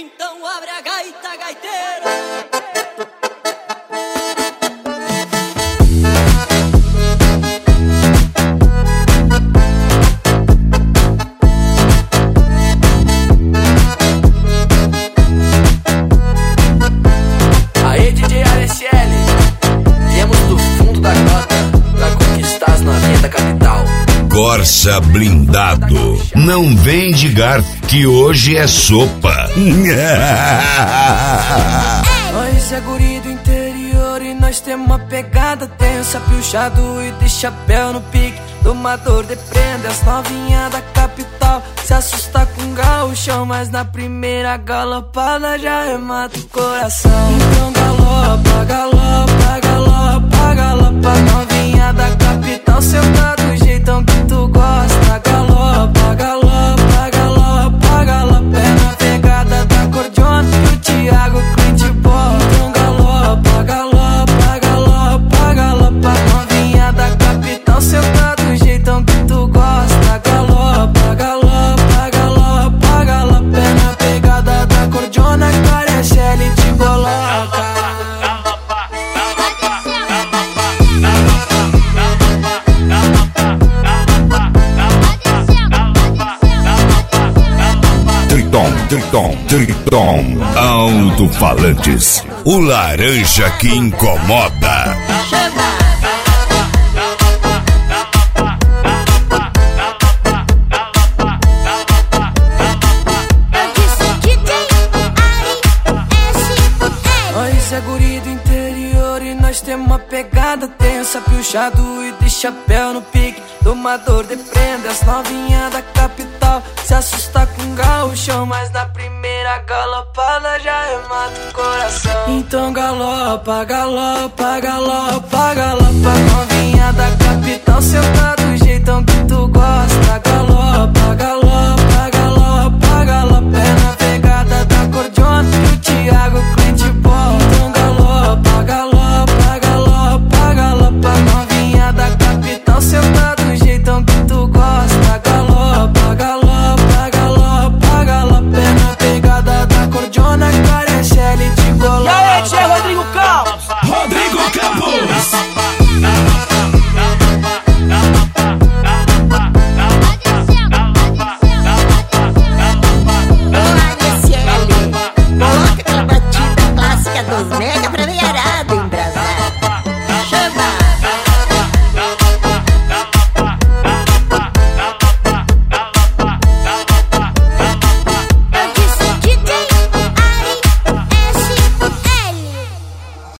Então abre a gaita, gaiteiro. Corsa Blindado. Não vem de garfo, que hoje é sopa. Nós é guri do interior e nós temos uma pegada tensa. Piochado e de chapéu no pique, domador de prenda. As novinhas da capital se assusta com gaúchão, mas na primeira galopada já remata o coração. Então galopa, galopa, galopa, galopa. Novinha da capital, senta do jeitão que tu gosta. Galopa, galopa, galopa, galopa. É na pegada da cordiona que o Thiago curte bola. Então galopa, galopa, galopa, galopa. Novinha da capital, senta do jeitão que tu gosta. Galopa, galopa, galopa, galopa. É na pegada da cordiona que parece ele te coloca. Triton Alto-Falantes. O laranja que incomoda. Nós é guri do interior e nós temos uma pegada tensa. Piochado e de chapéu no pique, domador de prenda. As novinhas da capital se assusta com gaúchão, mas na primeira galopada já remata o coração. Então galopa, galopa, galopa, galopa. Novinha da capital, senta